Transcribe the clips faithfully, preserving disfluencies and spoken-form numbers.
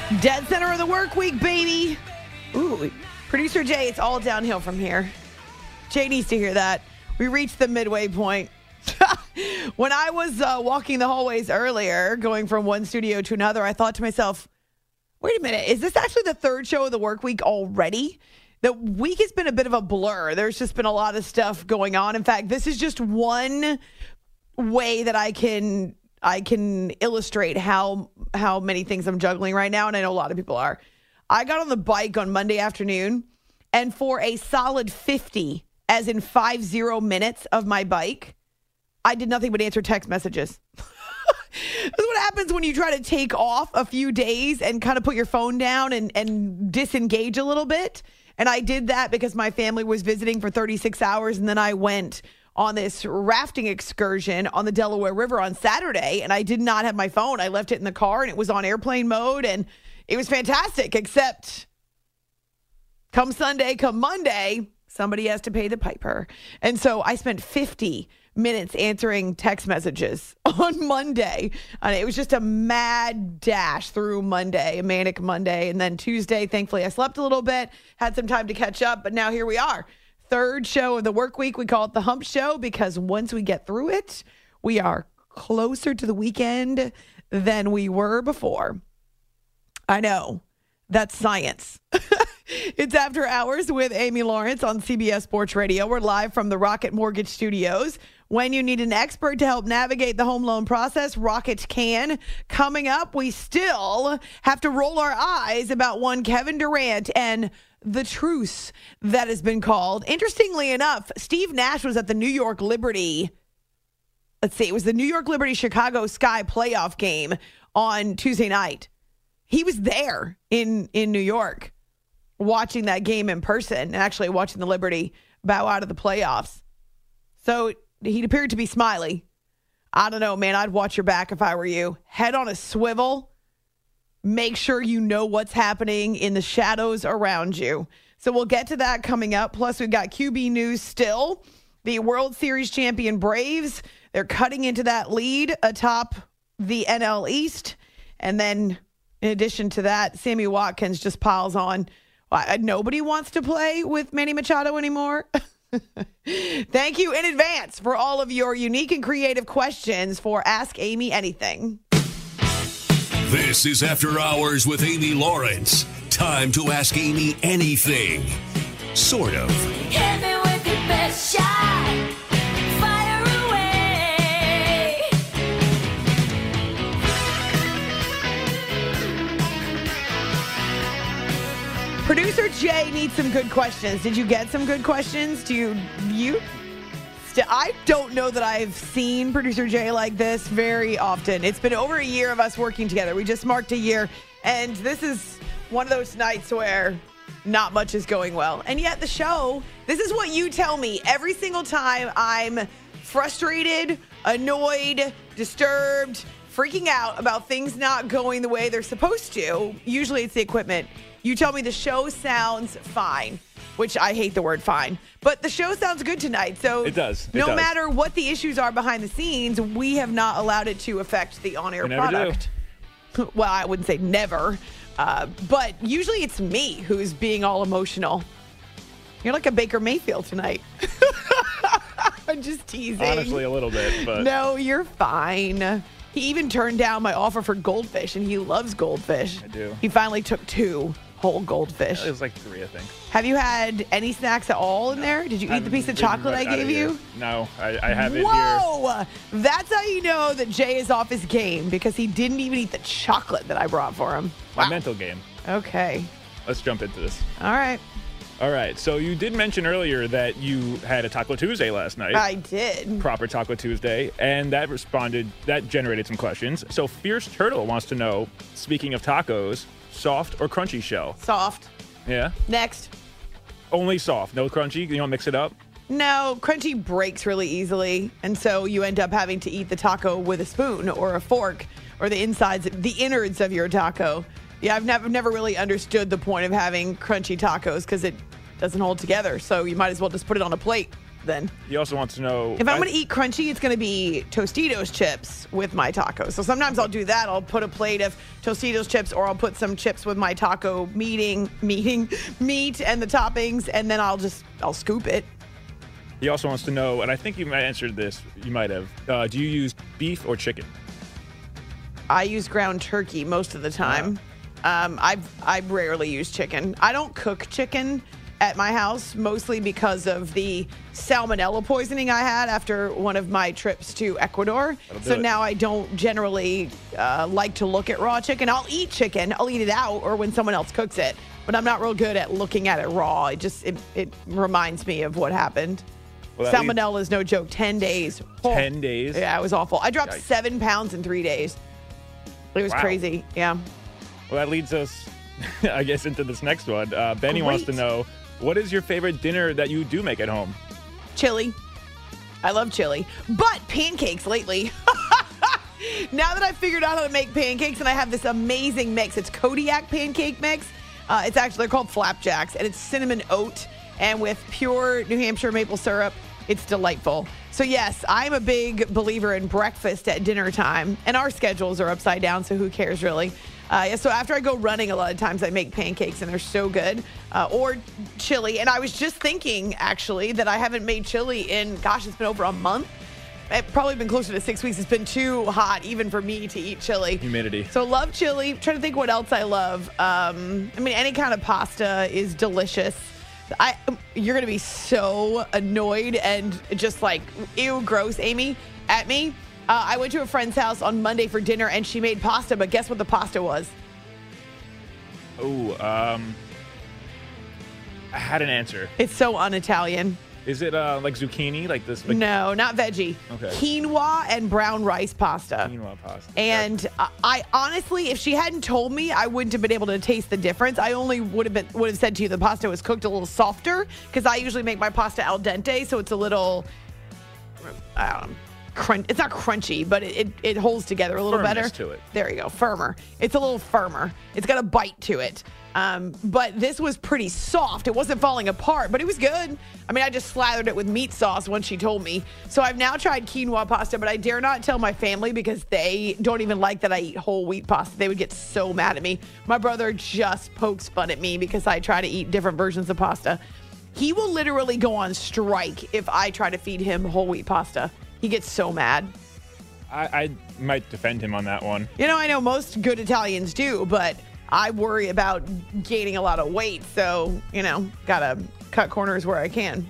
Dead center of the work week, baby. Ooh, producer Jay, it's all downhill from here. Jay needs to hear that. We reached the midway point. When I was uh, walking the hallways earlier, going from one studio to another, I thought to myself, wait a minute, is this actually the third show of the work week already? The week has been a bit of a blur. There's just been a lot of stuff going on. In fact, this is just one way that I can I can illustrate how how many things I'm juggling right now, and I know a lot of people are. I got on the bike on Monday afternoon, and for a solid fifty, as in five zero minutes of my bike, I did nothing but answer text messages. That's what happens when you try to take off a few days and kind of put your phone down and, and disengage a little bit. And I did that because my family was visiting for thirty-six hours, and then I went on this rafting excursion on the Delaware River on Saturday, and I did not have my phone. I left it in the car, and it was on airplane mode, and it was fantastic, except come Sunday, come Monday, somebody has to pay the piper. And so I spent fifty minutes answering text messages on Monday. And it was just a mad dash through Monday, a manic Monday. And then Tuesday, thankfully, I slept a little bit, had some time to catch up. But now here we are. Third show of the work week. We call it the hump show because once we get through it, we are closer to the weekend than we were before. I know. That's science. It's After Hours with Amy Lawrence on C B S Sports Radio. We're live from the Rocket Mortgage Studios. When you need an expert to help navigate the home loan process, Rocket can. Coming up, we still have to roll our eyes about one Kevin Durant and the truce that has been called. Interestingly enough, Steve Nash was at the New York Liberty. Let's see, it was the New York Liberty Chicago Sky playoff game on Tuesday night. He was there in, in New York watching that game in person and actually watching the Liberty bow out of the playoffs. So he appeared to be smiley. I don't know, man. I'd watch your back if I were you. Head on a swivel. Make sure you know what's happening in the shadows around you. So we'll get to that coming up. Plus, we've got Q B news still. The World Series champion Braves, they're cutting into that lead atop the N L East. And then in addition to that, Sammy Watkins just piles on. Nobody wants to play with Manny Machado anymore. Thank you in advance for all of your unique and creative questions for Ask Amy Anything. This is After Hours with Amy Lawrence. Time to ask Amy anything. Sort of. Hit me with your best shot. Fire away. Producer Jay needs some good questions. Did you get some good questions? Do you, you, st- I don't know that I've seen Producer Jay like this very often. It's been over a year of us working together. We just marked a year, and this is one of those nights where not much is going well. And yet the show, this is what you tell me every single time I'm frustrated, annoyed, disturbed, freaking out about things not going the way they're supposed to. Usually it's the equipment. You tell me the show sounds fine, which I hate the word fine, but the show sounds good tonight. So it does. It no does. matter what the issues are behind the scenes, we have not allowed it to affect the on-air We never product. Do. Well, I wouldn't say never, uh, but usually it's me who's being all emotional. You're like a Baker Mayfield tonight. I'm just teasing. Honestly, a little bit, but no, you're fine. He even turned down my offer for goldfish, and he loves goldfish. I do. He finally took two whole goldfish. It was like three, I think. Have you had any snacks at all in there? Did you eat the piece of chocolate I gave you? No, I, I have it here. Whoa! That's how you know that Jay is off his game, because he didn't even eat the chocolate that I brought for him. My Wow. mental game. Okay. Let's jump into this. All right. All right. So you did mention earlier that you had a Taco Tuesday last night. I did. Proper Taco Tuesday, and that responded, that generated some questions. So Fierce Turtle wants to know, speaking of tacos, soft or crunchy shell? Soft. Yeah? Next. Only soft, no crunchy? You don't mix it up? No, crunchy breaks really easily, and so you end up having to eat the taco with a spoon or a fork or the insides, the innards of your taco. Yeah, I've never never really understood the point of having crunchy tacos because it doesn't hold together, so you might as well just put it on a plate. then. He also wants to know If I'm I- going to eat crunchy, it's going to be Tostitos chips with my tacos. So sometimes I'll do that. I'll put a plate of Tostitos chips, or I'll put some chips with my taco meeting, meeting meat and the toppings, and then I'll just I'll scoop it. He also wants to know, and I think you might answered this. You might have. Uh, do you use beef or chicken? I use ground turkey most of the time. Um, I I rarely use chicken. I don't cook chicken at my house, mostly because of the salmonella poisoning I had after one of my trips to Ecuador. That'll do So it. now I don't generally uh, like to look at raw chicken. I'll eat chicken. I'll eat it out or when someone else cooks it. But I'm not real good at looking at it raw. It just it, it reminds me of what happened. Well, that leads- Salmonella is no joke. Ten days. Oh. Ten days? Yeah, it was awful. I dropped Yikes. seven pounds in three days. It was Wow. crazy. Yeah. Well, that leads us, I guess, into this next one. Uh, Benny wants to Great. know, what is your favorite dinner that you do make at home? Chili. I love chili. But pancakes lately. Now that I've figured out how to make pancakes, and I have this amazing mix. It's Kodiak pancake mix. Uh, it's actually, they're called flapjacks, and it's cinnamon oat and with pure New Hampshire maple syrup. It's delightful. So yes, I'm a big believer in breakfast at dinner time, and our schedules are upside down, so who cares really? Uh, yeah, so after I go running, a lot of times I make pancakes, and they're so good. Uh, or chili. And I was just thinking, actually, that I haven't made chili in, gosh, it's been over a month. It's probably been closer to six weeks. It's been too hot even for me to eat chili. Humidity. So love chili. Trying to think what else I love. Um, I mean, any kind of pasta is delicious. I You're going to be so annoyed and just like, ew, gross, Amy, at me. Uh, I went to a friend's house on Monday for dinner, and she made pasta, but guess what the pasta was? Oh, um, I had an answer. It's so un-Italian. Is it uh, like zucchini, like this? Like No, not veggie. Okay. Quinoa and brown rice pasta. quinoa pasta. And I, I honestly, if she hadn't told me, I wouldn't have been able to taste the difference. I only would have been would have said to you the pasta was cooked a little softer, because I usually make my pasta al dente, so it's a little, I don't know, crunch. It's not crunchy, but it, it, it holds together a little Firmness better. to it. There you go, firmer. It's a little firmer. It's got a bite to it. Um, but this was pretty soft. It wasn't falling apart, but it was good. I mean, I just slathered it with meat sauce once she told me. So I've now tried quinoa pasta, but I dare not tell my family because they don't even like that I eat whole wheat pasta. They would get so mad at me. My brother just pokes fun at me because I try to eat different versions of pasta. He will literally go on strike if I try to feed him whole wheat pasta. He gets so mad. I, I might defend him on that one. You know, I know most good Italians do, but I worry about gaining a lot of weight. So, you know, gotta cut corners where I can.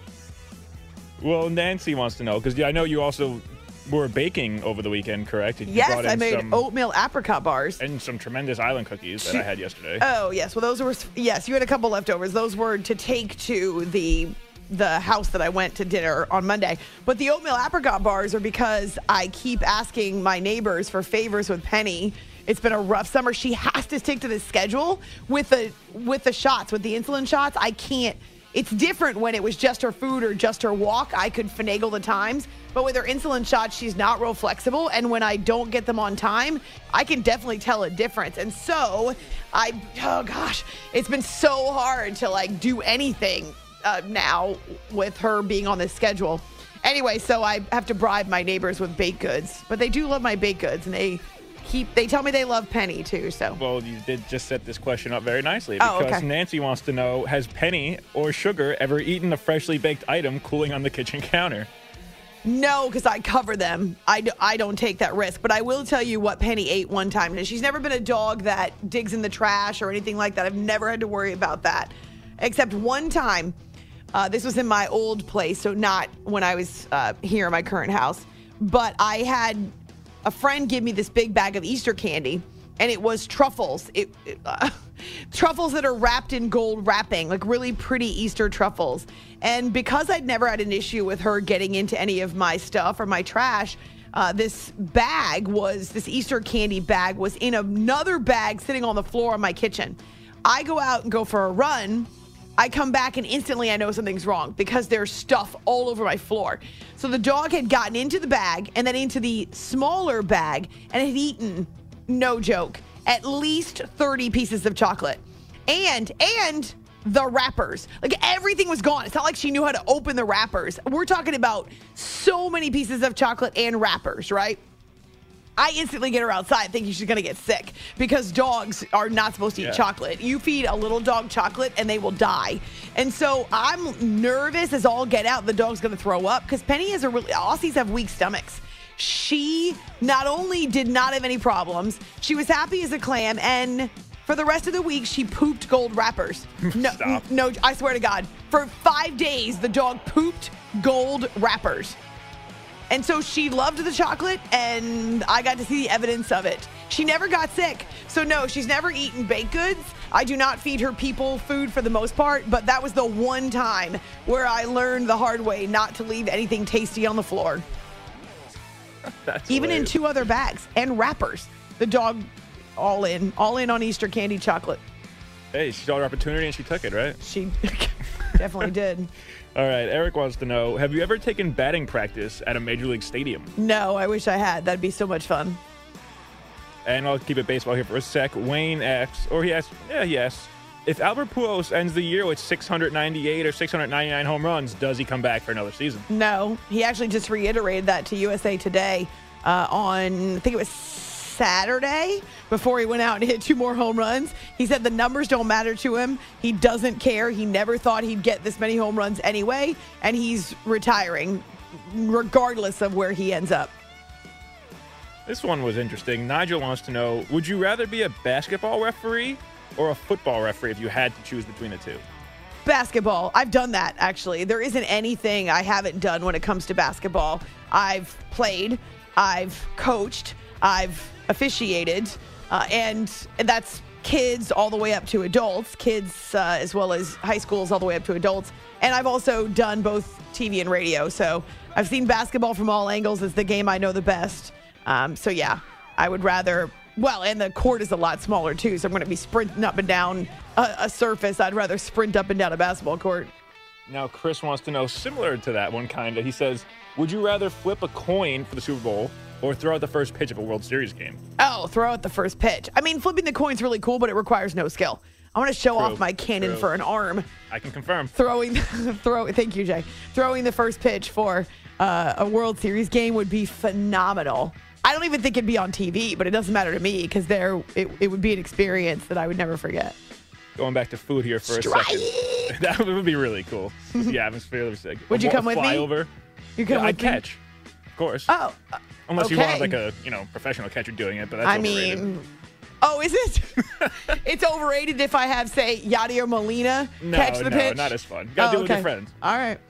Well, Nancy wants to know, because I know you also were baking over the weekend, correct? You Yes, brought in I made some, oatmeal apricot bars. and some tremendous island cookies that I had yesterday. Oh, yes. Well, those were, yes, you had a couple leftovers. Those were to take to the the house that I went to dinner on Monday. But the oatmeal apricot bars are because I keep asking my neighbors for favors with Penny. It's been a rough summer. She has to stick to the schedule with the with the shots, with the insulin shots. I can't. It's different when it was just her food or just her walk. I could finagle the times. But with her insulin shots, she's not real flexible. And when I don't get them on time, I can definitely tell a difference. And so I, oh gosh, it's been so hard to like do anything uh, now with her being on this schedule. Anyway, so I have to bribe my neighbors with baked goods. But they do love my baked goods, and they keep, they tell me they love Penny too, so. Well, you did just set this question up very nicely, Oh, because okay. Nancy wants to know, has Penny or Sugar ever eaten a freshly baked item cooling on the kitchen counter? No, because I cover them. I, do, I don't take that risk. But I will tell you what Penny ate one time. And she's never been a dog that digs in the trash or anything like that. I've never had to worry about that. Except one time, uh, this was in my old place, so not when I was uh, here in my current house. But I had a friend give me this big bag of Easter candy. And it was truffles. It, it, uh, truffles that are wrapped in gold wrapping, like really pretty Easter truffles. And because I'd never had an issue with her getting into any of my stuff or my trash, uh, this bag was, this Easter candy bag was in another bag sitting on the floor in my kitchen. I go out and go for a run. I come back and instantly I know something's wrong because there's stuff all over my floor. So the dog had gotten into the bag and then into the smaller bag and had eaten, no joke, at least thirty pieces of chocolate. And, and the wrappers. Like everything was gone. It's not like she knew how to open the wrappers. We're talking about so many pieces of chocolate and wrappers, right? I instantly get her outside thinking she's going to get sick because dogs are not supposed to eat Yeah. chocolate. You feed a little dog chocolate and they will die. And so I'm nervous as all get out the dog's going to throw up because Penny is a really, Aussies have weak stomachs. She not only did not have any problems, she was happy as a clam, and for the rest of the week, she pooped gold wrappers. No, Stop. no, I swear to God. For five days, the dog pooped gold wrappers. And so she loved the chocolate, and I got to see the evidence of it. She never got sick. So, no, she's never eaten baked goods. I do not feed her people food for the most part, but that was the one time where I learned the hard way not to leave anything tasty on the floor. That's Even in hilarious. two other bags and wrappers. The dog all in, all in on Easter candy chocolate. Hey, she saw her opportunity and she took it, right? She definitely did. All right, Eric wants to know, have you ever taken batting practice at a Major League stadium? No, I wish I had. That'd be so much fun. And I'll keep it baseball here for a sec. Wayne asks, or he asks, yeah, he asks, if Albert Pujols ends the year with six hundred ninety-eight or six hundred ninety-nine home runs, does he come back for another season? No, he actually just reiterated that to U S A Today uh, on, I think it was Saturday, before he went out and hit two more home runs. He said the numbers don't matter to him. He doesn't care. He never thought he'd get this many home runs anyway, and he's retiring regardless of where he ends up. This one was interesting. Nigel wants to know, would you rather be a basketball referee or a football referee if you had to choose between the two? Basketball. I've done that, actually. There isn't anything I haven't done when it comes to basketball. I've played, I've coached, I've officiated, uh, and, and that's kids all the way up to adults, kids uh, as well as high schools all the way up to adults. And I've also done both T V and radio. So I've seen basketball from all angles. It's the game I know the best. Um, so, yeah, I would rather, well, and the court is a lot smaller, too. So I'm going to be sprinting up and down a, a surface. I'd rather sprint up and down a basketball court. Now, Chris wants to know, similar to that one, kind of. He says, would you rather flip a coin for the Super Bowl or throw out the first pitch of a World Series game? Oh, throw out the first pitch. I mean, flipping the coin's really cool, but it requires no skill. I want to show True, off my cannon true. for an arm. I can confirm. Throwing, throw. Thank you, Jay. Throwing the first pitch for uh, a World Series game would be phenomenal. I don't even think it'd be on T V, but it doesn't matter to me because there it, it would be an experience that I would never forget. Going back to food here for Strike. a second. That would be really cool. The atmosphere of a Would you come with fly me? over. You come Yeah, I'd with me? catch. Of course. Oh, uh, Unless you okay. want like a, you know, professional catcher doing it, but that's I overrated. mean, oh, is it? It's overrated if I have, say, Yadier Molina no, catch the no, pitch? not as fun. You gotta Oh, do it with your okay. friends. All right.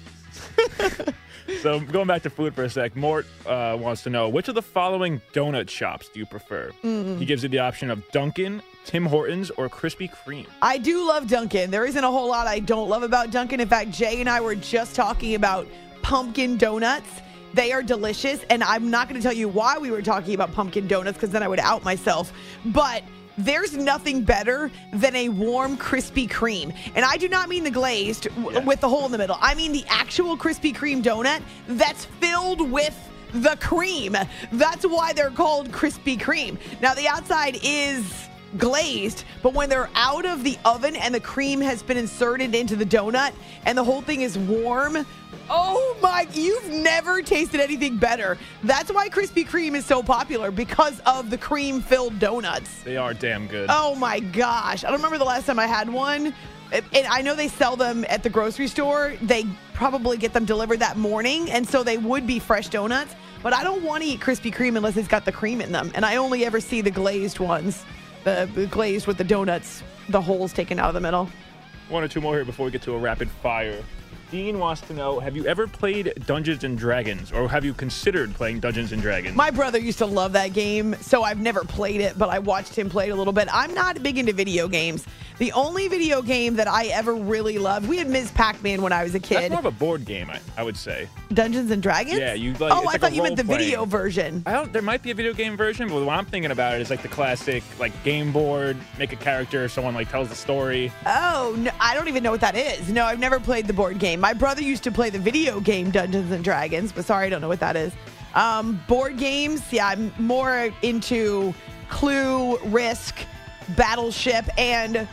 So going back to food for a sec, Mort uh, wants to know, which of the following donut shops do you prefer? Mm-hmm. He gives you the option of Dunkin', Tim Hortons, or Krispy Kreme. I do love Dunkin'. There isn't a whole lot I don't love about Dunkin'. In fact, Jay and I were just talking about pumpkin donuts. They are delicious, and I'm not going to tell you why we were talking about pumpkin donuts because then I would out myself. But there's nothing better than a warm Krispy Kreme. And I do not mean the glazed w- Yeah. with the hole in the middle. I mean the actual Krispy Kreme donut that's filled with the cream. That's why they're called Krispy Kreme. Now, the outside is glazed, but when they're out of the oven and the cream has been inserted into the donut and the whole thing is warm, oh my, you've never tasted anything better. That's why Krispy Kreme is so popular, because of the cream-filled donuts. They are damn good. Oh my gosh. I don't remember the last time I had one. And I know they sell them at the grocery store. They probably get them delivered that morning, and so they would be fresh donuts. But I don't want to eat Krispy Kreme unless it's got the cream in them. And I only ever see the glazed ones, the, the glazed with the donuts, the holes taken out of the middle. One or two more here before we get to a rapid fire. Dean wants to know, have you ever played Dungeons and Dragons, or have you considered playing Dungeons and Dragons? My brother used to love that game, so I've never played it, but I watched him play it a little bit. I'm not big into video games. The only video game that I ever really loved, we had Miz Pac-Man when I was a That's kid. more of a board game, I, I would say. Dungeons and Dragons? Yeah, you like- Oh, it's I like thought a you meant the role-playing. video version. I don't. There might be a video game version, but what I'm thinking about is like the classic, like game board, make a character, someone like tells the story. Oh, no, I don't even know what that is. No, I've never played the board game. My brother used to play the video game Dungeons and Dragons, but sorry, I don't know what that is. Um, board games, yeah, I'm more into Clue, Risk, Battleship, and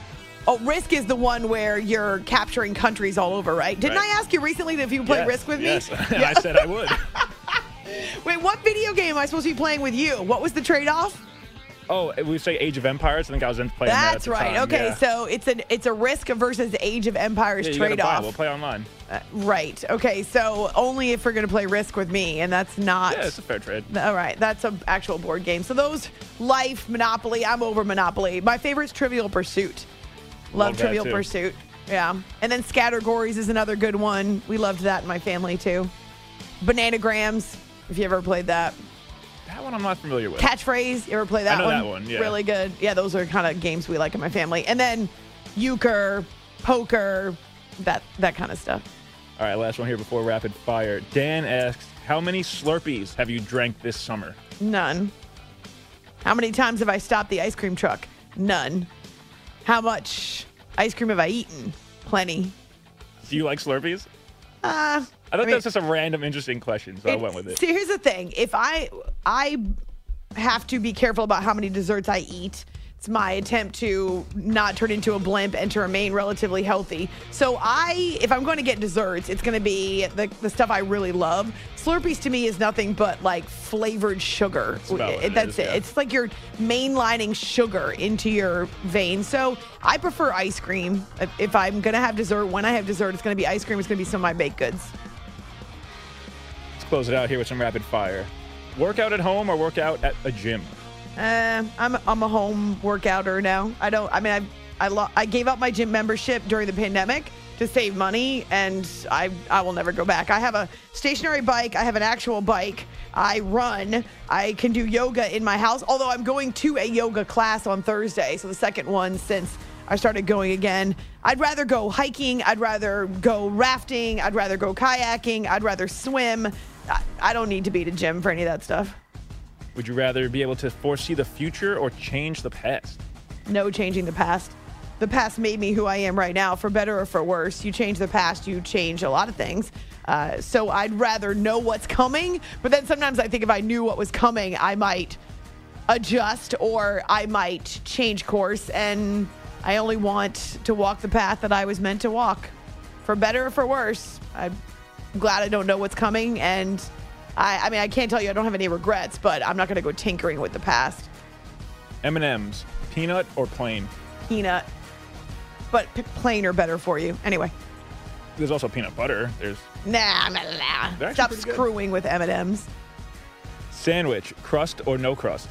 Oh, Risk is the one where you're capturing countries all over, right? Didn't Right. I ask you recently if you play Yes, Risk with me? Yes, and I said I would. Wait, what video game am I supposed to be playing with you? What was the trade-off? Oh, we say Age of Empires. I think I was in playing that at That's the right. time, Okay, yeah. so it's an it's a Risk versus Age of Empires Yeah, you gotta buy it. trade-off. We'll play online. Uh, right. Okay, so only if we're going to play Risk with me, and that's not. Yeah, it's a fair trade. All right, that's an actual board game. So those, Life, Monopoly, I'm over Monopoly. My favorite's Trivial Pursuit. Love, Love that, Trivial too. Pursuit. Yeah. And then Scattergories is another good one. We loved that in my family, too. Bananagrams, if you ever played that. That one I'm not familiar with. Catchphrase, you ever play that know one? that one, yeah. Really good. Yeah, those are kind of games we like in my family. And then euchre, poker, that that kind of stuff. All right, last one here before rapid fire. Dan asks, how many Slurpees have you drank this summer? None. How many times have I stopped the ice cream truck? None. How much ice cream have I eaten? Plenty. Do you like Slurpees? Uh, I thought mean, that's just a random, interesting question, so I it- went with it. See, here's the thing. If I I have to be careful about how many desserts I eat. It's my attempt to not turn into a blimp and to remain relatively healthy. So I, if I'm going to get desserts, it's going to be the, the stuff I really love. Slurpees to me is nothing but like flavored sugar. That's about what it That's is, it. yeah. It's like you're mainlining sugar into your veins. So I prefer ice cream. If I'm going to have dessert, when I have dessert, it's going to be ice cream. It's going to be some of my baked goods. Let's close it out here with some rapid fire. Workout at home or workout at a gym? Uh, I'm I'm a home workouter now. I don't. I mean, I I, lo- I gave up my gym membership during the pandemic to save money, and I I will never go back. I have a stationary bike. I have an actual bike. I run. I can do yoga in my house. Although I'm going to a yoga class on Thursday, so the second one since I started going again. I'd rather go hiking. I'd rather go rafting. I'd rather go kayaking. I'd rather swim. I, I don't need to be at a gym for any of that stuff. Would you rather be able to foresee the future or change the past? No changing the past. The past made me who I am right now, for better or for worse. You change the past, you change a lot of things. Uh, so I'd rather know what's coming, but then sometimes I think if I knew what was coming, I might adjust or I might change course, and I only want to walk the path that I was meant to walk. For better or for worse, I'm glad I don't know what's coming, and I, I mean, I can't tell you I don't have any regrets, but I'm not going to go tinkering with the past. M and M's, peanut or plain? Peanut. But p- plain are better for you. Anyway. There's also peanut butter. There's Nah, nah, nah. They're actually Stop pretty good. screwing with M and M's. sandwich, crust or no crust?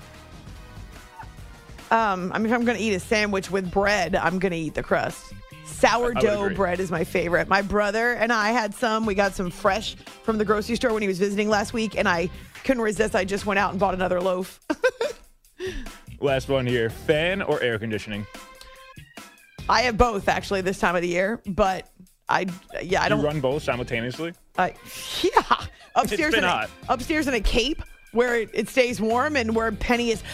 Um, I mean, if I'm going to eat a sandwich with bread, I'm going to eat the crust. Sourdough agree. bread is my favorite. My brother and I had some. We got some fresh from the grocery store when he was visiting last week, and I couldn't resist. I just went out and bought another loaf. Last one here, fan or air conditioning? I have both, actually, this time of the year, but I, yeah, I You don't. run both simultaneously? I, yeah. Upstairs been in a, hot. upstairs in a cape where it, it stays warm, and where Penny is.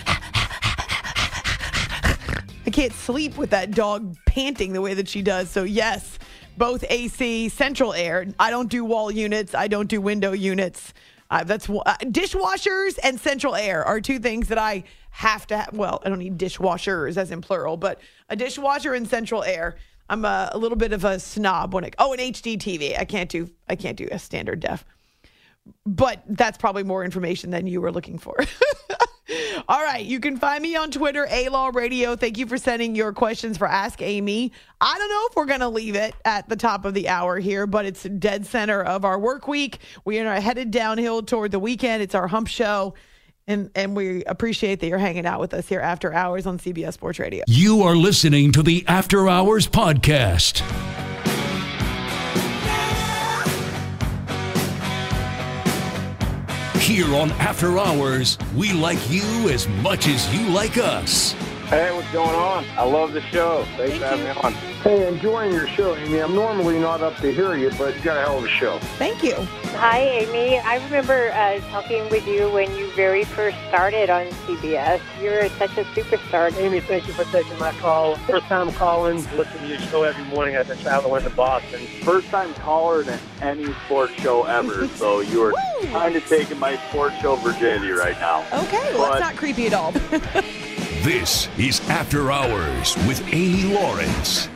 I can't sleep with that dog panting the way that she does. So yes, both A C, central air. I don't do wall units. I don't do window units. Uh, that's uh, dishwashers and central air are two things that I have to have. Well, I don't need dishwashers as in plural, but a dishwasher and central air. I'm a, a little bit of a snob when it. Oh, an H D T V. I can't do. I can't do a standard def. But that's probably more information than you were looking for. All right. You can find me on Twitter, A-Law Radio. Thank you for sending your questions for Ask Amy. I don't know if we're going to leave it at the top of the hour here, but it's dead center of our work week. We are headed downhill toward the weekend. It's our hump show. And, and we appreciate that you're hanging out with us here after hours on C B S Sports Radio. You are listening to the After Hours Podcast. Here on After Hours, we like you as much as you like us. Hey, what's going on? I love the show. Thanks Thank for having you. me on. Hey, enjoying your show, Amy. I'm normally not up to hear you, but you got a hell of a show. Thank you. Hi, Amy. I remember uh, talking with you when you very first started on C B S. You're such a superstar. Amy, thank you for taking my call. First time calling, listen to your show every morning as I travel into Boston. First time caller than any sports show ever, so you are kind of taking my sports show virginity right now. Okay. Well, But- that's not creepy at all. This is After Hours with Amy Lawrence.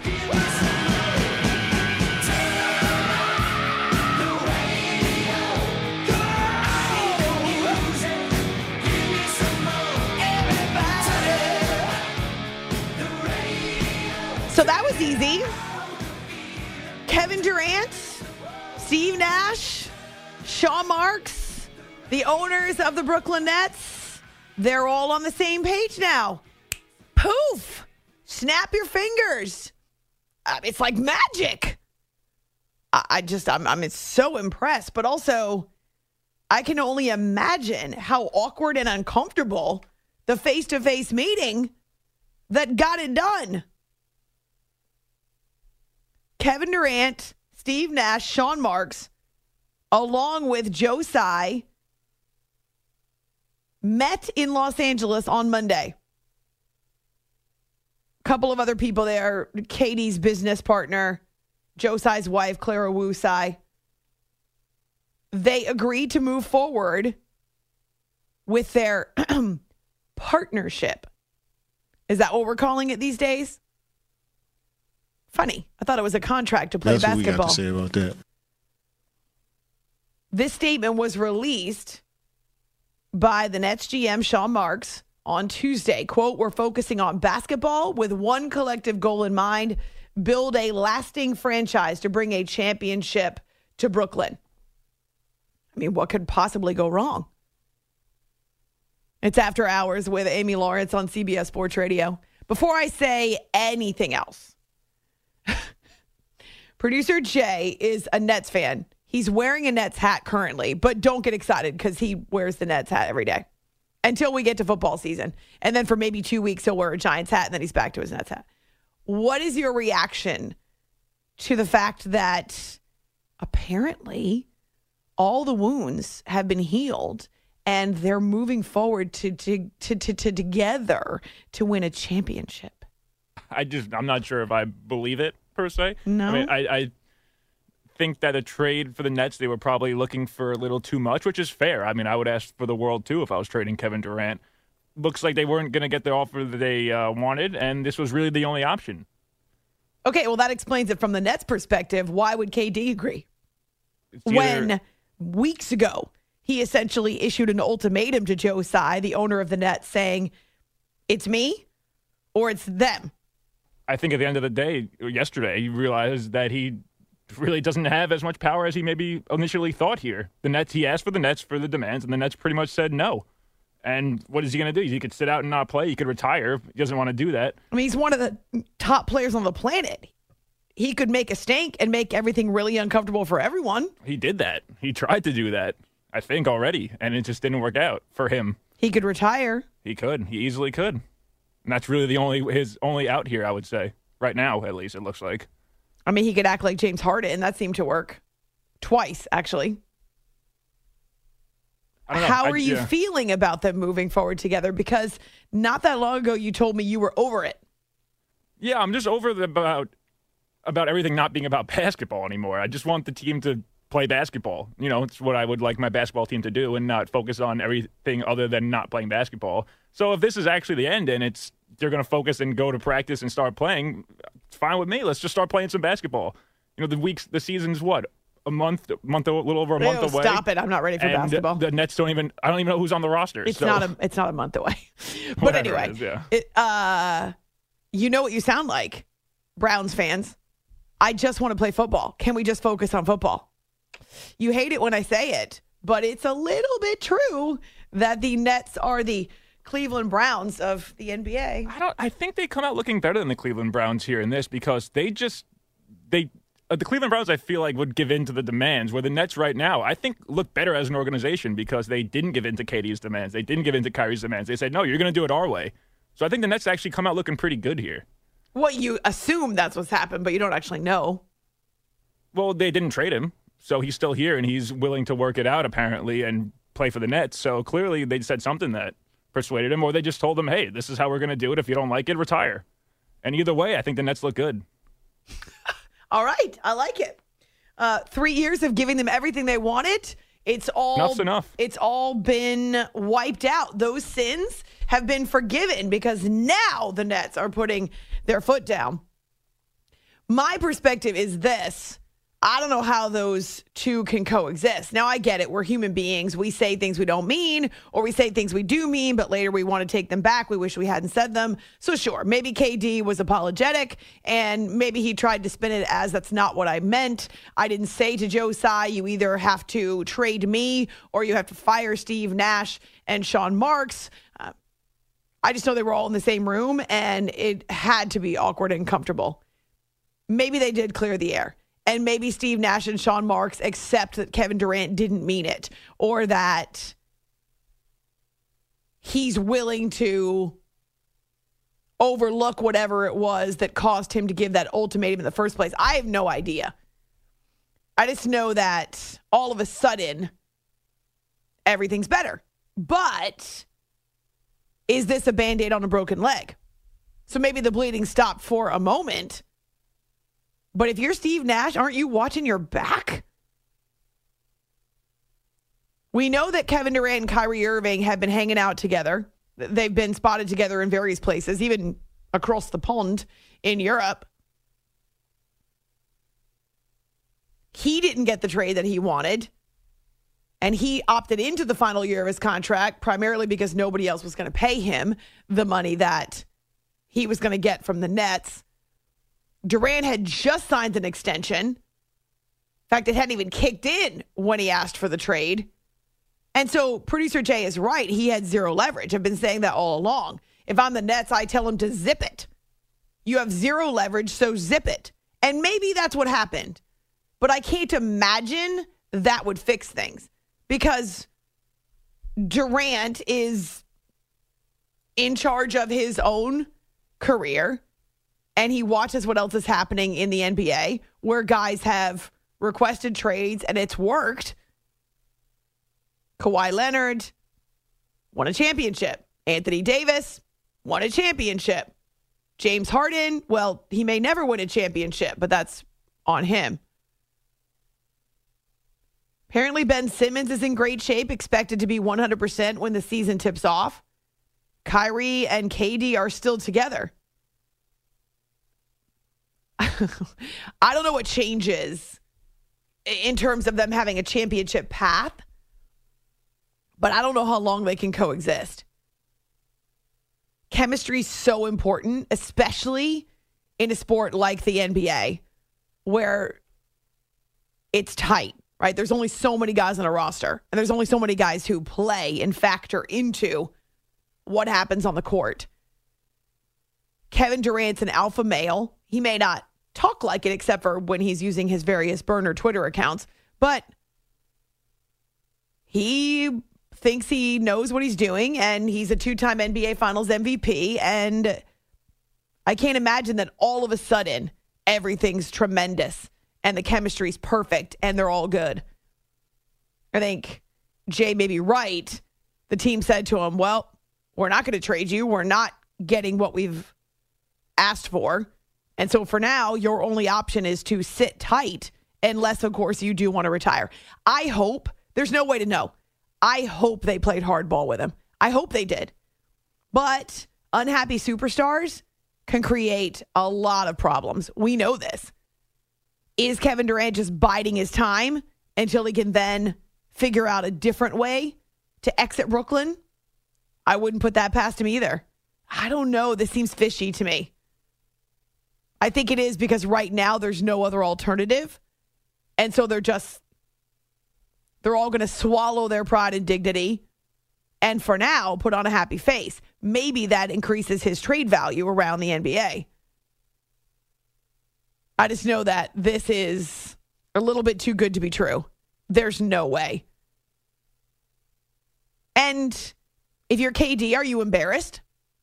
So that was easy. Kevin Durant, Steve Nash, Sean Marks, the owners of the Brooklyn Nets, they're all on the same page now. Poof! Snap your fingers. Uh, it's like magic. I, I just, I'm, I'm so impressed. But also, I can only imagine how awkward and uncomfortable the face-to-face meeting that got it done. Kevin Durant, Steve Nash, Sean Marks, along with Joe Tsai, met in Los Angeles on Monday. A couple of other people there, Katie's business partner, Joe Tsai's wife, Clara Wu Tsai. They agreed to move forward with their partnership. Is that what we're calling it these days? Funny. I thought it was a contract to play That's basketball. What we got to say about that. This statement was released by the Nets G M, Sean Marks, on Tuesday. Quote, "We're focusing on basketball with one collective goal in mind, build a lasting franchise to bring a championship to Brooklyn." I mean, what could possibly go wrong? It's After Hours with Amy Lawrence on C B S Sports Radio. Before I say anything else, producer Jay is a Nets fan. He's wearing a Nets hat currently, but don't get excited because he wears the Nets hat every day until we get to football season. And then for maybe two weeks, he'll wear a Giants hat, and then he's back to his Nets hat. What is your reaction to the fact that apparently all the wounds have been healed and they're moving forward to to to, to, to together to win a championship? I just, I'm not sure if I believe it, per se. No? I mean, I, I think that a trade for the Nets, they were probably looking for a little too much, which is fair. I mean, I would ask for the world, too, if I was trading Kevin Durant. Looks like they weren't going to get the offer that they uh, wanted, and this was really the only option. Okay, well, that explains it from the Nets' perspective. Why would K D agree? It's either- When weeks ago, he essentially issued an ultimatum to Joe Tsai, the owner of the Nets, saying, it's me or it's them. I think at the end of the day, yesterday, he realized that he really doesn't have as much power as he maybe initially thought here. The Nets, he asked for the Nets for the demands, and the Nets pretty much said no. And what is he going to do? He could sit out and not play. He could retire. He doesn't want to do that. I mean, he's one of the top players on the planet. He could make a stink and make everything really uncomfortable for everyone. He did that. He tried to do that, I think, already, and it just didn't work out for him. He could retire. He could. He easily could. And that's really the only his only out here, I would say. Right now, at least, it looks like. I mean, he could act like James Harden. That seemed to work. Twice, actually. I don't know. How I- are you yeah. feeling about them moving forward together? Because not that long ago, you told me you were over it. Yeah, I'm just over the, about about everything not being about basketball anymore. I just want the team to play basketball. You know, it's what I would like my basketball team to do and not focus on everything other than not playing basketball. So if this is actually the end and it's they're going to focus and go to practice and start playing, it's fine with me. Let's just start playing some basketball. You know, the weeks, the season's what? A month, month, a little over a month Ew, away. Stop it. I'm not ready for and basketball. The Nets don't even, I don't even know who's on the roster. It's so. not a it's not a month away. But Whatever anyway, it is, yeah. it, uh, you know what you sound like, Browns fans. I just want to play football. Can we just focus on football? You hate it when I say it, but it's a little bit true that the Nets are the Cleveland Browns of the N B A. I don't. I think they come out looking better than the Cleveland Browns here in this because they just they uh, the Cleveland Browns I feel like would give in to the demands. Where the Nets right now I think look better as an organization because they didn't give in to K D's demands. They didn't give in to Kyrie's demands. They said no, you're going to do it our way. So I think the Nets actually come out looking pretty good here. Well, you assume that's what's happened, but you don't actually know. Well, they didn't trade him, so he's still here and he's willing to work it out apparently and play for the Nets. So clearly they said something that persuaded him, or they just told him, hey, this is how we're going to do it. If you don't like it, retire. And either way, I think the Nets look good. All right. I like it. Uh, three years of giving them everything they wanted. It's all Enough's enough. It's all been wiped out. Those sins have been forgiven because now the Nets are putting their foot down. My perspective is this. I don't know how those two can coexist. Now, I get it. We're human beings. We say things we don't mean, or we say things we do mean, but later we want to take them back. We wish we hadn't said them. So sure, maybe K D was apologetic, and maybe he tried to spin it as that's not what I meant. I didn't say to Joe Tsai, you either have to trade me or you have to fire Steve Nash and Sean Marks. Uh, I just know they were all in the same room, and it had to be awkward and uncomfortable. Maybe they did clear the air. And maybe Steve Nash and Sean Marks accept that Kevin Durant didn't mean it, or that he's willing to overlook whatever it was that caused him to give that ultimatum in the first place. I have no idea. I just know that all of a sudden, everything's better. But is this a Band-Aid on a broken leg? So maybe the bleeding stopped for a moment. But if you're Steve Nash, aren't you watching your back? We know that Kevin Durant and Kyrie Irving have been hanging out together. They've been spotted together in various places, even across the pond in Europe. He didn't get the trade that he wanted. And he opted into the final year of his contract primarily because nobody else was going to pay him the money that he was going to get from the Nets. Durant had just signed an extension. In fact, it hadn't even kicked in when he asked for the trade. And so producer Jay is right. He had zero leverage. I've been saying that all along. If I'm the Nets, I tell him to zip it. You have zero leverage, so zip it. And maybe that's what happened. But I can't imagine that would fix things. Because Durant is in charge of his own career. And he watches what else is happening in the N B A, where guys have requested trades and it's worked. Kawhi Leonard won a championship. Anthony Davis won a championship. James Harden, well, he may never win a championship, but that's on him. Apparently, Ben Simmons is in great shape, expected to be one hundred percent when the season tips off. Kyrie and K D are still together. I don't know what changes in terms of them having a championship path, but I don't know how long they can coexist. Chemistry is so important, especially in a sport like the N B A, where it's tight, right? There's only so many guys on a roster, and there's only so many guys who play and factor into what happens on the court. Kevin Durant's an alpha male. He may not talk like it except for when he's using his various burner Twitter accounts, but he thinks he knows what he's doing, and he's a two-time N B A Finals M V P, and I can't imagine that all of a sudden everything's tremendous and the chemistry's perfect and they're all good. I think Jay may be right. The team said to him, well, we're not going to trade you. We're not getting what we've asked for. And so for now, your only option is to sit tight unless, of course, you do want to retire. I hope, there's no way to know. I hope they played hardball with him. I hope they did. But unhappy superstars can create a lot of problems. We know this. Is Kevin Durant just biding his time until he can then figure out a different way to exit Brooklyn? I wouldn't put that past him either. I don't know. This seems fishy to me. I think it is because right now there's no other alternative. And so they're just, they're all going to swallow their pride and dignity and for now put on a happy face. Maybe that increases his trade value around the N B A. I just know that this is a little bit too good to be true. There's no way. And if you're K D, are you embarrassed?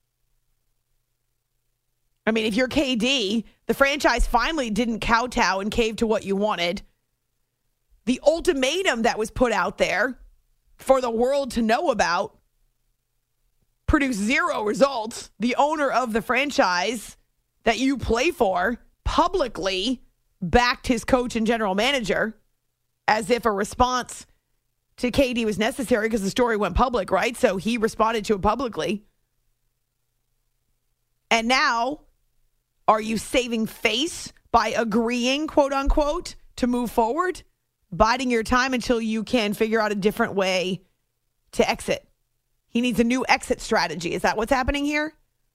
I mean, if you're K D, the franchise finally didn't kowtow and cave to what you wanted. The ultimatum that was put out there for the world to know about produced zero results. The owner of the franchise that you play for publicly backed his coach and general manager as if a response to K D was necessary because the story went public, right? So he responded to it publicly. And now, are you saving face by agreeing, quote unquote, to move forward? Biding your time until you can figure out a different way to exit. He needs a new exit strategy. Is that what's happening here?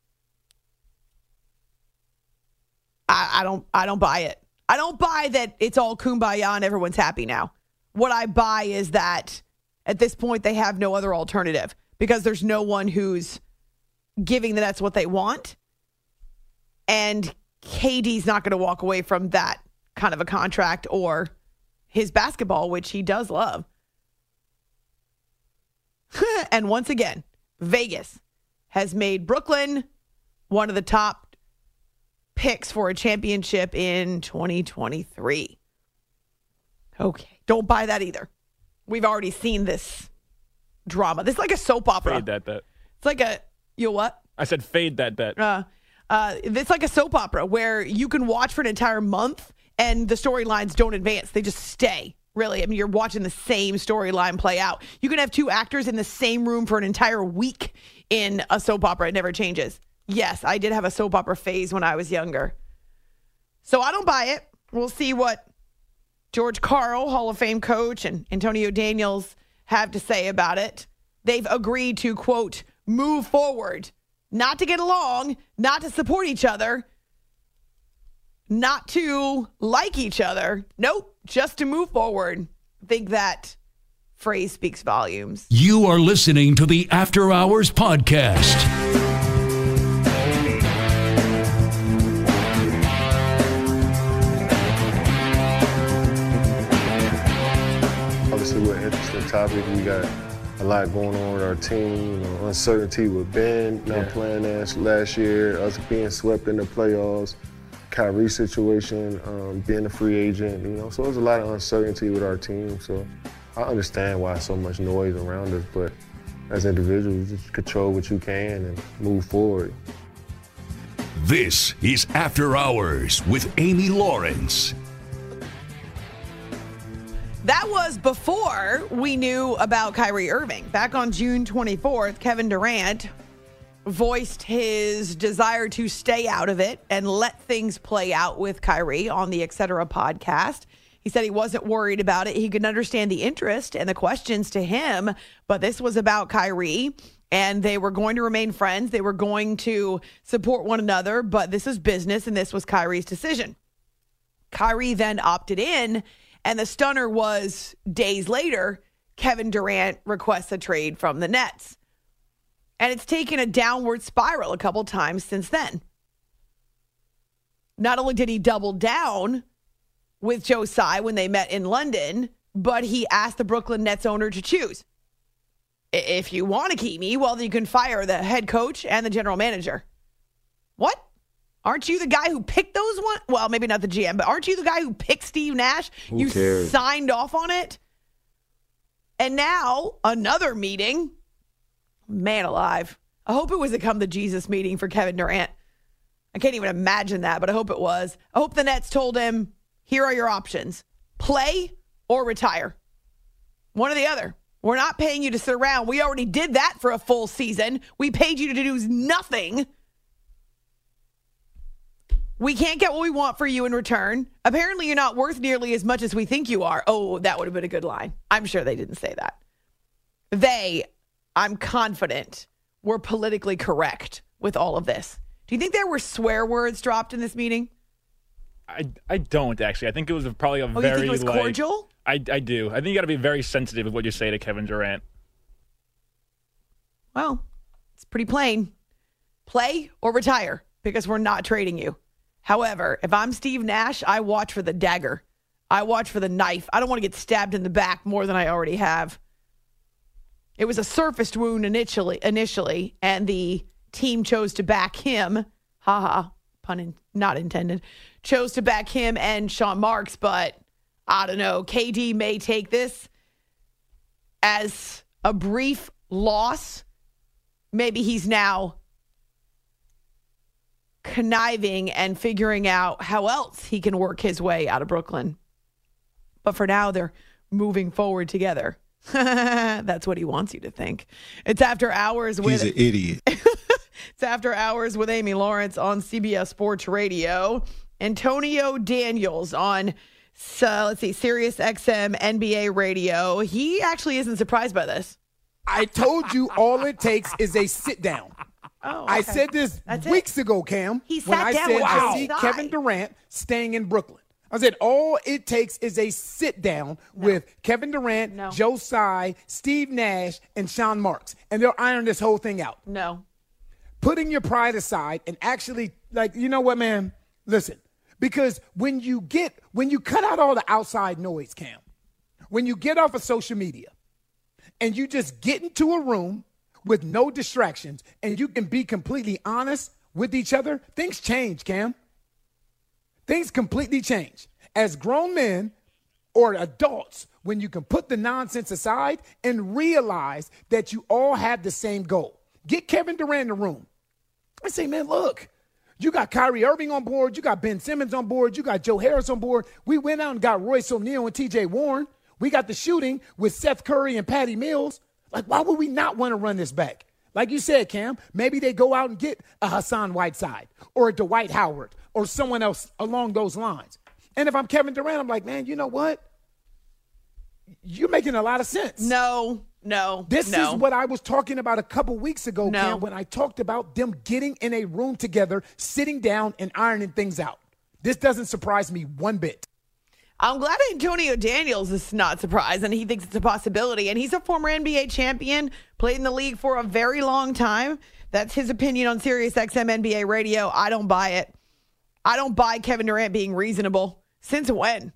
I, I don't I don't buy it. I don't buy that it's all kumbaya and everyone's happy now. What I buy is that at this point they have no other alternative because there's no one who's giving the Nets what they want. And K D's not going to walk away from that kind of a contract or his basketball, which he does love. And once again, Vegas has made Brooklyn one of the top picks for a championship in twenty twenty-three. Okay, don't buy that either. We've already seen this drama. This is like a soap opera. Fade that bet. It's like a, you know what? I said fade that bet. Uh, uh, it's like a soap opera where you can watch for an entire month and the storylines don't advance. They just stay. Really, I mean, you're watching the same storyline play out. You can have two actors in the same room for an entire week in a soap opera. It never changes. Yes, I did have a soap opera phase when I was younger. So I don't buy it. We'll see what George Karl, Hall of Fame coach, and Antonio Daniels have to say about it. They've agreed to, quote, move forward, not to get along, not to support each other, not to like each other. Nope, just to move forward. I think that phrase speaks volumes. You are listening to the After Hours Podcast. Obviously, we're an interesting topic. We got a lot going on with our team. You know, uncertainty with Ben not yeah. playing as last year, us being swept in the playoffs, Kyrie situation, um, being a free agent. You know, so there's a lot of uncertainty with our team. So I understand why so much noise around us, but as individuals, just control what you can and move forward. This is After Hours with Amy Lawrence. That was before we knew about Kyrie Irving. Back on June twenty-fourth, Kevin Durant voiced his desire to stay out of it and let things play out with Kyrie on the Et Cetera podcast. He said he wasn't worried about it. He could understand the interest and the questions to him, but this was about Kyrie, and they were going to remain friends. They were going to support one another, but this is business, and this was Kyrie's decision. Kyrie then opted in, and the stunner was days later, Kevin Durant requests a trade from the Nets. And it's taken a downward spiral a couple times since then. Not only did he double down with Joe Tsai when they met in London, but he asked the Brooklyn Nets owner to choose. If you want to keep me, well, then you can fire the head coach and the general manager. What? Aren't you the guy who picked those one? Well, maybe not the G M, but aren't you the guy who picked Steve Nash? Who you cares? Signed off on it. And now another meeting. Man alive. I hope it was a come to Jesus meeting for Kevin Durant. I can't even imagine that, but I hope it was. I hope the Nets told him, here are your options. Play or retire. One or the other. We're not paying you to sit around. We already did that for a full season. We paid you to do nothing. We can't get what we want for you in return. Apparently, you're not worth nearly as much as we think you are. Oh, that would have been a good line. I'm sure they didn't say that. They, I'm confident, were politically correct with all of this. Do you think there were swear words dropped in this meeting? I, I don't, actually. I think it was probably a oh, very, you think it was like, cordial? I, I do. I think you got to be very sensitive with what you say to Kevin Durant. Well, it's pretty plain. Play or retire, because we're not trading you. However, if I'm Steve Nash, I watch for the dagger. I watch for the knife. I don't want to get stabbed in the back more than I already have. It was a surfaced wound initially, initially, and the team chose to back him. Haha, pun in, not intended. Chose to back him and Sean Marks, but I don't know. K D may take this as a brief loss. Maybe he's now conniving and figuring out how else he can work his way out of Brooklyn. But for now, they're moving forward together. That's what he wants you to think. It's After Hours with... He's an idiot. It's After Hours with Amy Lawrence on C B S Sports Radio. Antonio Daniels on, so let's see, Sirius X M N B A Radio. He actually isn't surprised by this. I told you all it takes is a sit down. Oh, I okay. said this That's weeks it. ago, Cam. He when sat I down said with I you see outside. Kevin Durant staying in Brooklyn. I said all it takes is a sit down No. with Kevin Durant, No. Joe Tsai, Steve Nash, and Sean Marks, and they'll iron this whole thing out. No. Putting your pride aside and actually, like, you know what, man? Listen, because when you get, when you cut out all the outside noise, Cam, when you get off of social media and you just get into a room with no distractions and you can be completely honest with each other, things change, Cam. Things completely change. As grown men or adults, when you can put the nonsense aside and realize that you all have the same goal. Get Kevin Durant in the room. I say, man, look, you got Kyrie Irving on board. You got Ben Simmons on board. You got Joe Harris on board. We went out and got Royce O'Neal and T J Warren. We got the shooting with Seth Curry and Patty Mills. Like, why would we not want to run this back? Like you said, Cam, maybe they go out and get a Hassan Whiteside or a Dwight Howard or someone else along those lines. And if I'm Kevin Durant, I'm like, man, you know what? You're making a lot of sense. No. No. This no. is what I was talking about a couple weeks ago, No. Cam, when I talked about them getting in a room together, sitting down and ironing things out. This doesn't surprise me one bit. I'm glad Antonio Daniels is not surprised and he thinks it's a possibility. And he's a former N B A champion, played in the league for a very long time. That's his opinion on Sirius X M N B A Radio. I don't buy it. I don't buy Kevin Durant being reasonable. Since when?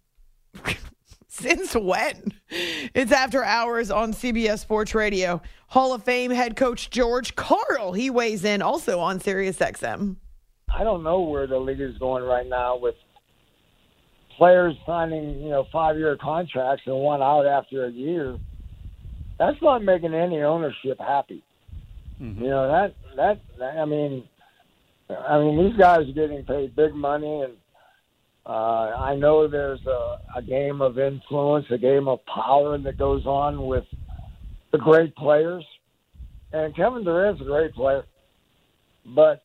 Since when? It's After Hours on C B S Sports Radio. Hall of Fame head coach George Karl. He weighs in also on Sirius X M. I don't know where the league is going right now with players signing, you know, five-year contracts and one out after a year. That's not making any ownership happy. Mm-hmm. You know, that, that, that, I mean, I mean, these guys are getting paid big money, and uh, I know there's a, a game of influence, a game of power that goes on with the great players. And Kevin Durant's a great player. But,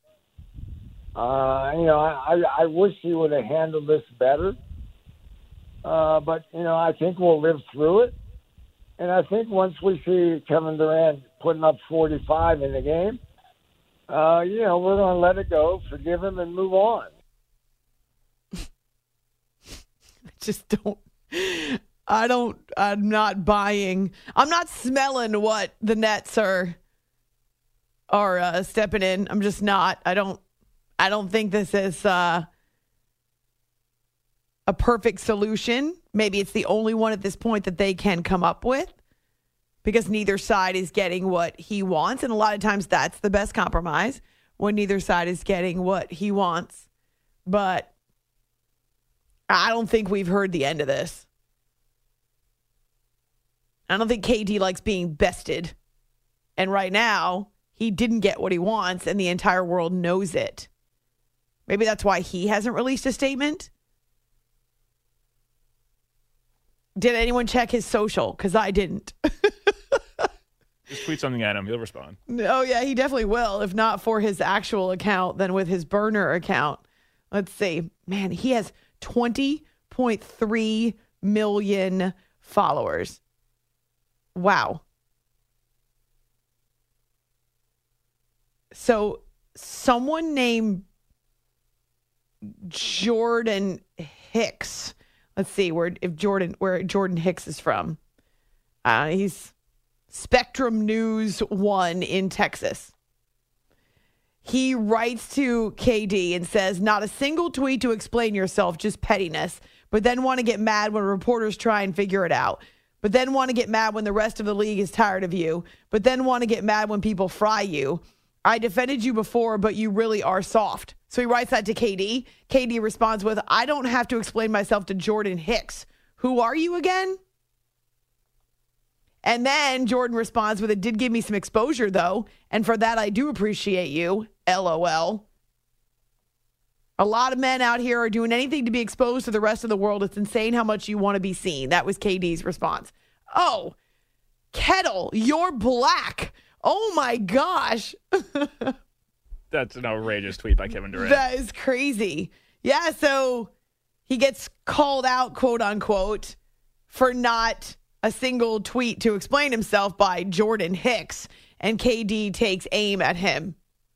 uh, you know, I, I wish he would have handled this better. Uh, but, you know, I think we'll live through it. And I think once we see Kevin Durant putting up forty-five in the game, uh, you know, we're going to let it go, forgive him, and move on. Just don't. I don't. I'm not buying. I'm not smelling what the Nets are are uh, stepping in. I'm just not. I don't. I don't think this is uh, a perfect solution. Maybe it's the only one at this point that they can come up with, because neither side is getting what he wants, and a lot of times that's the best compromise, when neither side is getting what he wants. But I don't think we've heard the end of this. I don't think K D likes being bested. And right now, he didn't get what he wants, and the entire world knows it. Maybe that's why he hasn't released a statement. Did anyone check his social? Because I didn't. Just tweet something at him. He'll respond. Oh, yeah, he definitely will. If not for his actual account, then with his burner account. Let's see. Man, he has twenty point three million followers. Wow. So someone named Jordan Hicks. Let's see where if Jordan where Jordan Hicks is from. Uh, he's Spectrum News One in Texas. He writes to K D and says, not a single tweet to explain yourself, just pettiness, but then want to get mad when reporters try and figure it out, but then want to get mad when the rest of the league is tired of you, but then want to get mad when people fry you. I defended you before, but you really are soft. So he writes that to K D. K D responds with, I don't have to explain myself to Jordan Hicks. Who are you again? And then Jordan responds with, it did give me some exposure, though. And for that, I do appreciate you. L O L. A lot of men out here are doing anything to be exposed to the rest of the world. It's insane how much you want to be seen. That was K D's response. Oh, Kettle, you're black. Oh my gosh. That's an outrageous tweet by Kevin Durant. That is crazy. Yeah, so he gets called out, quote unquote, for not a single tweet to explain himself by Jordan Hicks, and K D takes aim at him.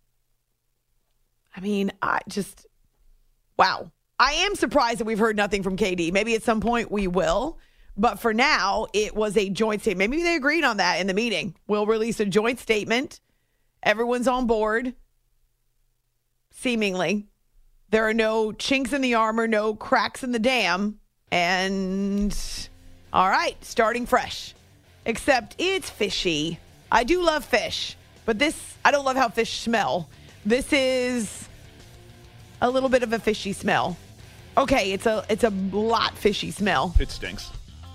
I mean, I just, wow. I am surprised that we've heard nothing from K D. Maybe at some point we will, but for now, it was a joint statement. Maybe they agreed on that in the meeting. We'll release a joint statement. Everyone's on board, seemingly. There are no chinks in the armor, no cracks in the dam, and all right, starting fresh. Except it's fishy. I do love fish, but this, I don't love how fish smell. This is a little bit of a fishy smell. Okay, it's a it's a lot fishy smell. It stinks.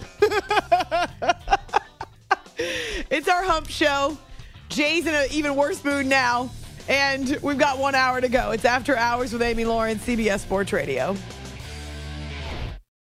It's our hump show. Jay's in an even worse mood now, and we've got one hour to go. It's After Hours with Amy Lawrence, C B S Sports Radio.